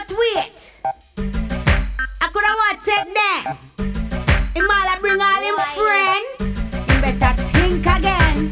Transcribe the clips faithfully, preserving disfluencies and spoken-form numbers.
But wait, I coulda want take them. Him all a bring all him friend. Him better think again.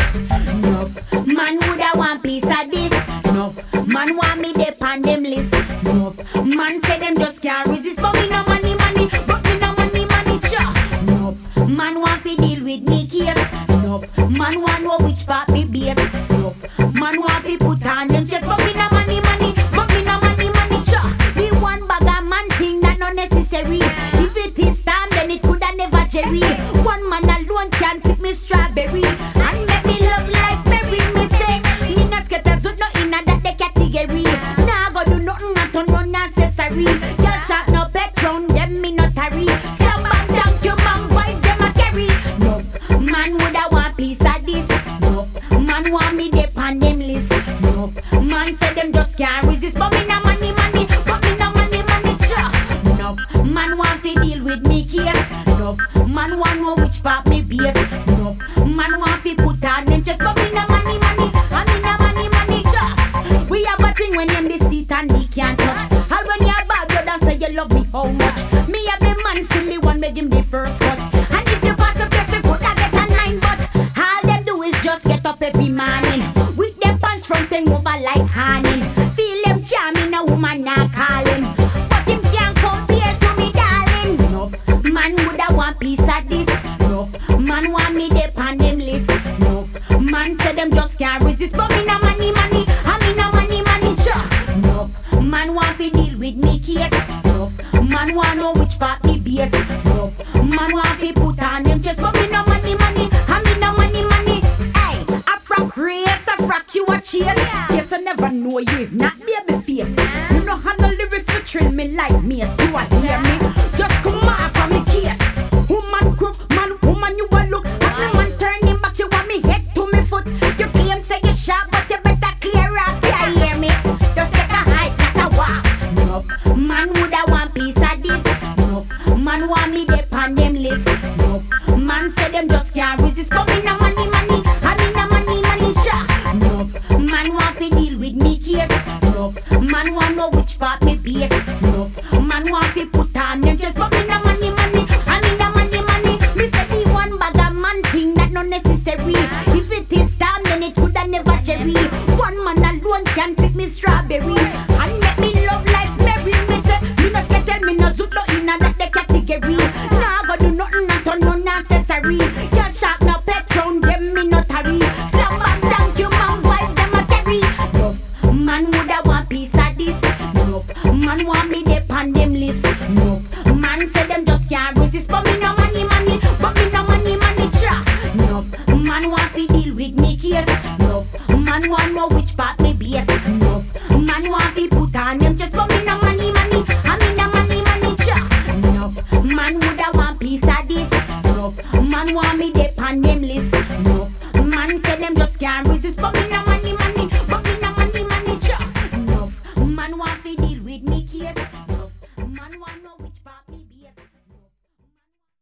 Nuff man woulda want piece of this. Nuff man want me dep on them list. Nuff man say them just can't resist, but me no money money, but me no money money cha. Nuff man want to deal with me case. Nuff man want know which part me base. Nuff man want to put on them chest, but me no money money, but me no money money cha. Me one bag of man thing that no necessary. If it is time, then it coulda never cherry. One man alone can pick me strawberry and make me love like berry. Me say me not scared of no inna that the category. Nah go do nothing at all unnecessary. Girl shot no background, them me not hurry. Stop and thank you man, why them a carry? No man woulda want piece of this. No man want me dep on them list. No man say them just can't resist, but me no money money, but me no money money cha. No man want to deal with me case. No man want know which part me base. No man want to put on them chest, but me no money money, and me no money money cha. We have a thing when him the seat and he can't touch. All when you're bad, you don't say you love me how much. Me have the man still the one make him the first cut. And if you pass a person, could I get a nine? But all them do is just get up every morning with them pants from thing over like honey. Feel them charming, a woman not calling, but him can't compare to me darling. Nuff man woulda want piece of this. Nuff man want me dep on them list. Nuff man say them just can't resist, but me no money money, and me no money money cha. Nuff man want to deal with me case. Nuff man want know which part me base. Nuff man want to put on them chest, but me no money money, and me no money money. Hey, I frack race, I frack you a chase. Yes, I never know you if not baby face. You know how the lyrics will train me like me, so you a hear me. Just come on from me case. Woman group, man, woman you a look. And the man turning back, you want me head to me foot. You claim say you sharp, but you better clear off. Yeah, hear me? Just take a hike, not a walk. Nuff man woulda want piece of this. Nuff man want me dep on them list. Nuff man say them just can't resist, but me no money money, and me no money money cha. Nuff man want to deal with me case. Nuff man want know which part me base. Nuff man want to put on them chest, but me no money money, and me no money money. Me say the one bag of man thing that no necessary. If it is time, then it coulda never cherry. One man alone can pick me strawberry and make me love like Mary. Me say me no scared, tell me no zoot no inna that the category. Nah go do nothing at all unnecessary. Girl shot no pet round them me not hurry. Stop and thank you man, why them a carry? Nuff man woulda want piece of this. Nuff man want me dep on them list. Nuff man say them just can't resist, but me no money money, but me no money money cha. Nuff man want to deal with me case. Nuff man want know which part me base. Nuff man want to put on them chest, but me no money money, and me no money money cha. Nuff man woulda want piece of this. Nuff man want me dep on them list. Nuff man say them just can't resist, but me no